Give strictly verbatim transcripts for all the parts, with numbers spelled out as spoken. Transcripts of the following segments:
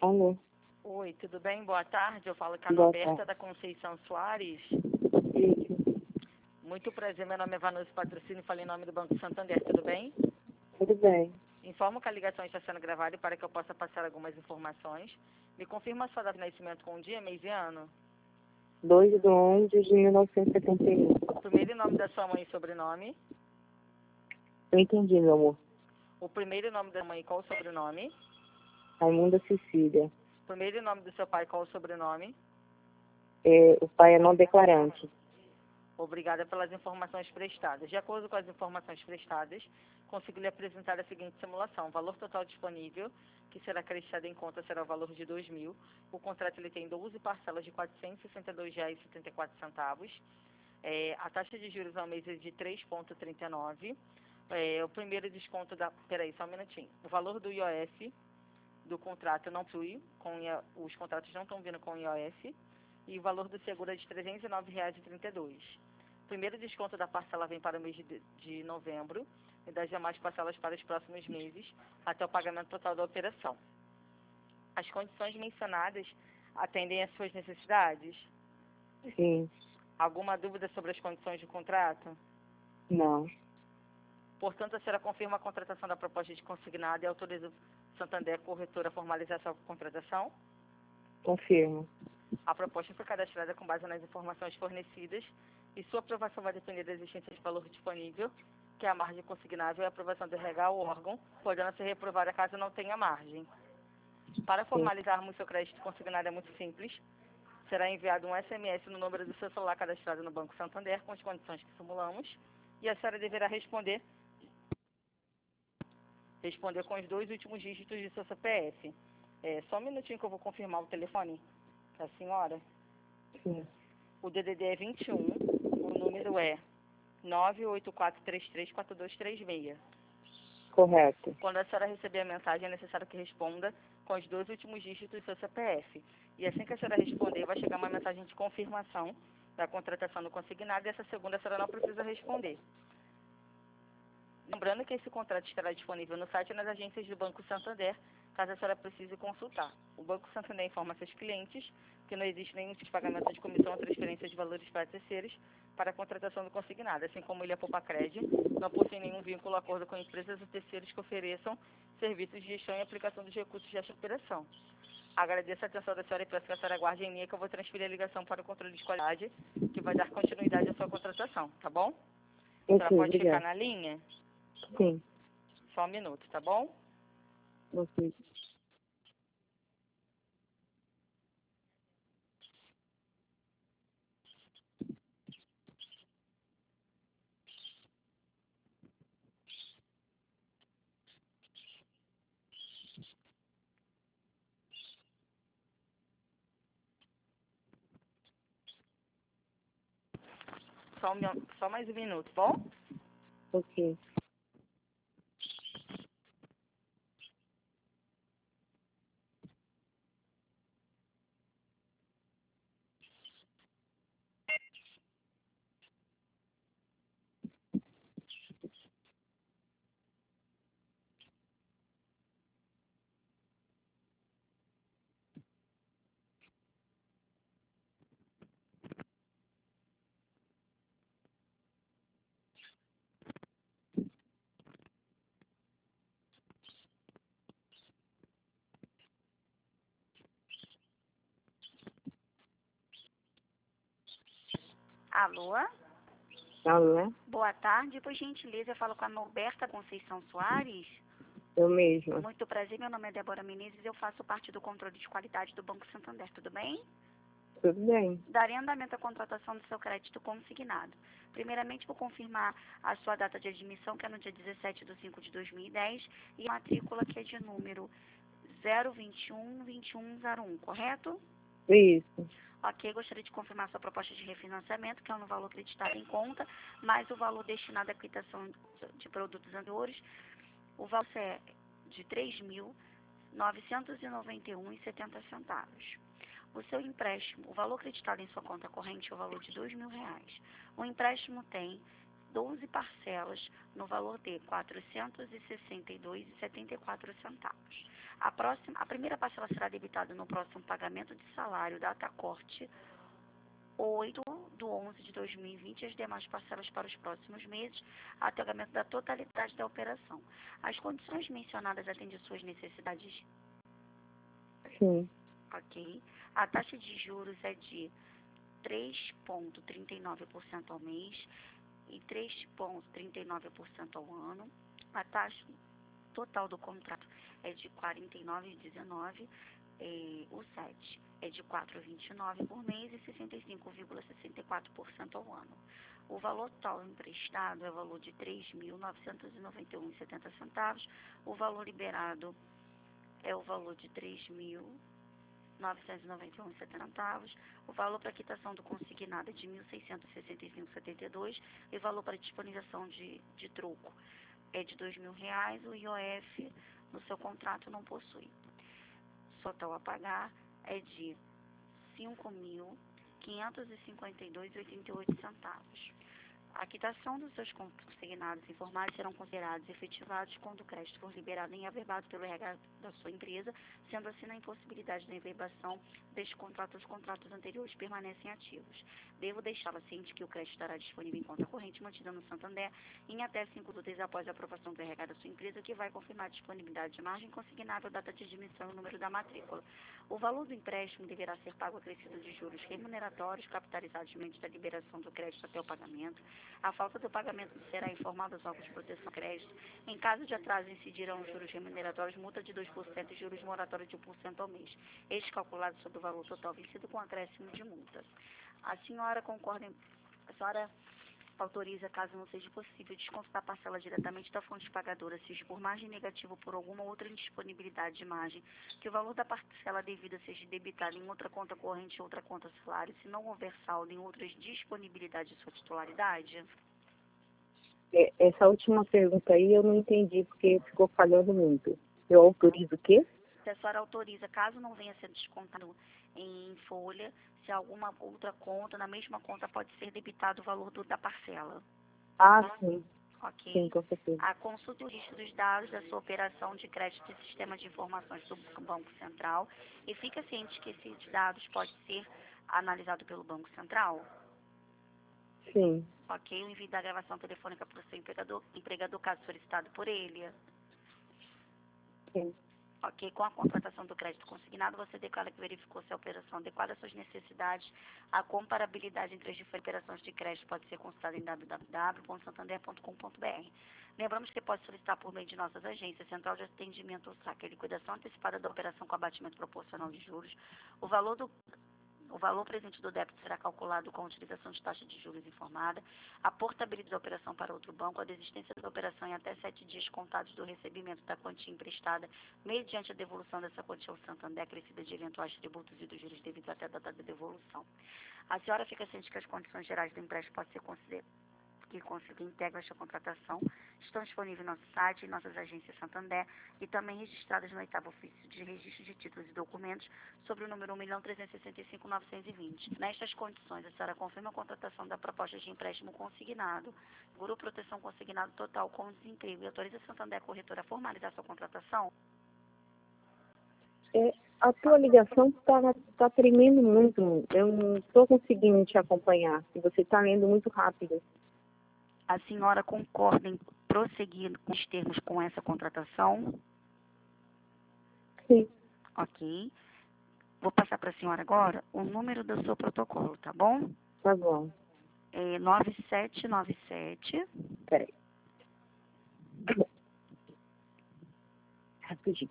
Alô, Oi, tudo bem? Boa tarde. Eu falo com a boa Norberta tarde. da Conceição Soares. Isso, Muito prazer, meu nome é Vanucci Patrocínio, falei em nome do Banco Santander, tudo bem? tudo bem. Informo que a ligação está sendo gravada e para que eu possa passar algumas informações. Me confirma a sua data de nascimento com dia, mês e ano. dois de onze de mil novecentos e setenta e um. O primeiro nome da sua mãe e sobrenome. Eu entendi, meu amor. O primeiro nome da mãe e qual o sobrenome. Raimunda Cecília. O primeiro nome do seu pai, qual o sobrenome. É, o pai é não declarante. Obrigada pelas informações prestadas. De acordo com as informações prestadas, consigo lhe apresentar a seguinte simulação. O valor total disponível, que será acrescido em conta, será o valor de dois mil. O contrato ele tem doze parcelas de quatrocentos e sessenta e dois reais e setenta e quatro centavos. É, a taxa de juros ao mês é de três vírgula trinta e nove. É, o primeiro desconto da... Peraí, só um minutinho. O valor do I O F do contrato não flui, com I O, os contratos não estão vindo com I O F. E o valor do seguro é de trezentos e nove reais e trinta e dois centavos. O primeiro desconto da parcela vem para o mês de, de novembro e das demais parcelas para os próximos meses, até o pagamento total da operação. As condições mencionadas atendem às suas necessidades? Sim, Alguma dúvida sobre as condições do contrato? não. Portanto, a senhora confirma a contratação da proposta de consignado e autoriza o Santander Corretora a formalizar sua contratação? Confirmo. A proposta foi cadastrada com base nas informações fornecidas e sua aprovação vai depender da existência de valor disponível, que é a margem consignável e a aprovação do R H ao órgão, podendo ser reprovada caso não tenha margem. Para Sim, formalizarmos seu crédito consignado é muito simples. Será enviado um S M S no número do seu celular cadastrado no Banco Santander com as condições que simulamos e a senhora deverá responder, responder com os dois últimos dígitos de seu C P F. É, só um minutinho que eu vou confirmar o telefone da senhora. sim. O D D D é vinte e um, o número é nove oito quatro três três quatro dois três seis. Correto. Quando a senhora receber a mensagem, é necessário que responda com os dois últimos dígitos do seu C P F. E assim que a senhora responder, vai chegar uma mensagem de confirmação da contratação do consignado e essa segunda a senhora não precisa responder. Lembrando que esse contrato estará disponível no site e nas agências do Banco Santander, caso a senhora precise consultar. O Banco Santander informa seus clientes que não existe nenhum tipo de pagamento de comissão ou transferência de valores para terceiros para a contratação do consignado, assim como Ilha Poupa Crédito não possui nenhum vínculo ou acordo com empresas ou terceiros que ofereçam serviços de gestão e aplicação dos recursos desta operação. Agradeço a atenção da senhora e peço que a senhora aguarde em linha que eu vou transferir a ligação para o controle de qualidade, que vai dar continuidade à sua contratação, tá bom? A senhora Ok, pode ficar obrigada. na linha? Sim, Só um minuto, tá bom? ok. Só, um, mi- só mais um minuto, bom? Ok. Alô? Alô, Boa tarde. Por gentileza, eu falo com a Norberta Conceição Soares. eu mesma. Muito prazer, meu nome é Débora Menezes, eu faço parte do controle de qualidade do Banco Santander, tudo bem? Tudo bem. Darei andamento à contratação do seu crédito consignado. Primeiramente, vou confirmar a sua data de admissão, que é no dia dezessete de cinco de dois mil e dez, e a matrícula, que é de número zero vinte e um vinte e um zero um, correto? Isso. Ok, gostaria de confirmar sua proposta de refinanciamento, que é no valor acreditado em conta, mais o valor destinado à quitação de produtos anteriores. O valor é de três mil novecentos e noventa e um reais e setenta centavos. O seu empréstimo, o valor acreditado em sua conta corrente é o valor de dois mil reais. O empréstimo tem doze parcelas no valor de quatrocentos e sessenta e dois reais e setenta e quatro centavos. A, próxima, a primeira parcela será debitada no próximo pagamento de salário, data corte oito de onze de dois mil e vinte, e as demais parcelas para os próximos meses, até o pagamento da totalidade da operação. As condições mencionadas atendem suas necessidades? Sim. Ok. A taxa de juros é de três vírgula trinta e nove por cento ao mês e três vírgula trinta e nove por cento ao ano. A taxa total do contrato é de quarenta e nove vírgula dezenove por cento. Eh, o S E T é de quatro vírgula vinte e nove por cento por mês e sessenta e cinco vírgula sessenta e quatro por cento ao ano. O valor total emprestado é o valor de três mil novecentos e noventa e um reais e setenta centavos. O valor liberado é o valor de três mil novecentos e noventa e um reais e setenta centavos. O valor para quitação do consignado é de mil seiscentos e sessenta e cinco reais e setenta e dois centavos. E o valor para disponibilização de, de troco é de dois mil reais. O I O F no seu contrato não possui. Total a pagar é de cinco mil quinhentos e cinquenta e dois reais e oitenta e oito centavos. A quitação dos seus consignados informados serão considerados efetivados quando o crédito for liberado em averbado pelo R H da sua empresa, sendo assim na impossibilidade da averbação deste contrato, os contratos anteriores permanecem ativos. Devo deixá-la ciente que o crédito estará disponível em conta corrente mantida no Santander em até cinco úteis após a aprovação do R H da sua empresa, que vai confirmar a disponibilidade de margem consignável, data de admissão e o número da matrícula. O valor do empréstimo deverá ser pago acrescido de juros remuneratórios capitalizados mediante da liberação do crédito até o pagamento. A falta do pagamento será informada aos órgãos de proteção ao crédito. Em caso de atraso, incidirão os juros remuneratórios, multa de dois por cento e juros moratórios de um por cento ao mês. Este calculado sobre o valor total vencido com acréscimo de multa. A senhora concorda, em, a senhora autoriza, caso não seja possível, descontar a parcela diretamente da fonte pagadora, seja por margem negativa ou por alguma outra indisponibilidade de margem, que o valor da parcela devida seja debitado em outra conta corrente ou outra conta salário, se não houver saldo em outras disponibilidades de sua titularidade? É, essa última pergunta aí eu não entendi, porque ficou falhando muito. Eu autorizo o quê? Se a senhora autoriza, caso não venha a ser descontado em folha, se alguma outra conta, na mesma conta pode ser debitado o valor do, da parcela. Ah, sim. Ok? Sim, com certeza. A consulta e o registro dos dados da sua operação de crédito e sistema de informações do Banco Central, e fica ciente que esses dados podem ser analisados pelo Banco Central. Sim. Ok? O envio da gravação telefônica para o seu empregador, empregador, caso solicitado por ele. Sim. Ok, com a contratação do crédito consignado, você declara que verificou se a operação adequada às suas necessidades. A comparabilidade entre as diferentes operações de crédito pode ser consultada em w w w ponto santander ponto com ponto b r. Lembramos que pode solicitar por meio de nossas agências, Central de Atendimento ou S A C, a liquidação antecipada da operação com abatimento proporcional de juros. O valor do O valor presente do débito será calculado com a utilização de taxa de juros informada, a portabilidade da operação para outro banco, a desistência da operação em até sete dias contados do recebimento da quantia emprestada, mediante a devolução dessa quantia ao Santander, acrescida de eventuais tributos e dos juros devidos até a data da devolução. A senhora fica ciente que as condições gerais do empréstimo podem ser consideradas, que consiga integra esta contratação, estão disponíveis no nosso site, em nossas agências Santander e também registradas no oitavo ofício de registro de títulos e documentos sobre o número um milhão trezentos e sessenta e cinco mil novecentos e vinte. Nestas condições, a senhora confirma a contratação da proposta de empréstimo consignado, Grupo Proteção Consignado Total com desemprego, e autoriza a Santander Corretora a formalizar sua contratação? É, a tua ligação está tá tremendo muito. Eu não estou conseguindo te acompanhar. E você está lendo muito rápido. A senhora concorda em prosseguir com os termos com essa contratação? Sim. Ok. Vou passar para a senhora agora o número do seu protocolo, tá bom? Tá bom. É nove sete nove sete. Peraí. Rapidinho.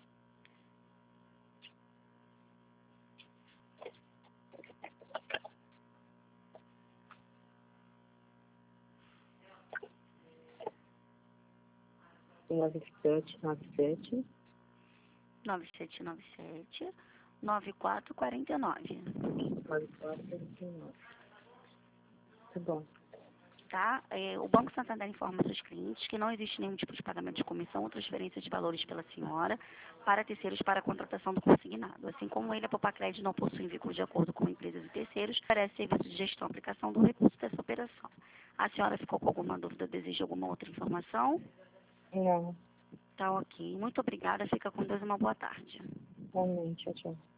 nove sete nove sete. nove sete nove sete, nove quatro quatro nove. nove quatro quatro nove. Tá bom. Tá? É, o Banco Santander informa seus clientes que não existe nenhum tipo de pagamento de comissão ou transferência de valores pela senhora para terceiros para a contratação do consignado. Assim como ele, a Popacred não possui vínculo de acordo com empresas e terceiros, oferece serviço de gestão e aplicação do recurso dessa operação. A senhora ficou com alguma dúvida, deseja alguma outra informação? Não. Tá ok. Muito obrigada. Fica com Deus e uma boa tarde. Realmente, tchau, tchau.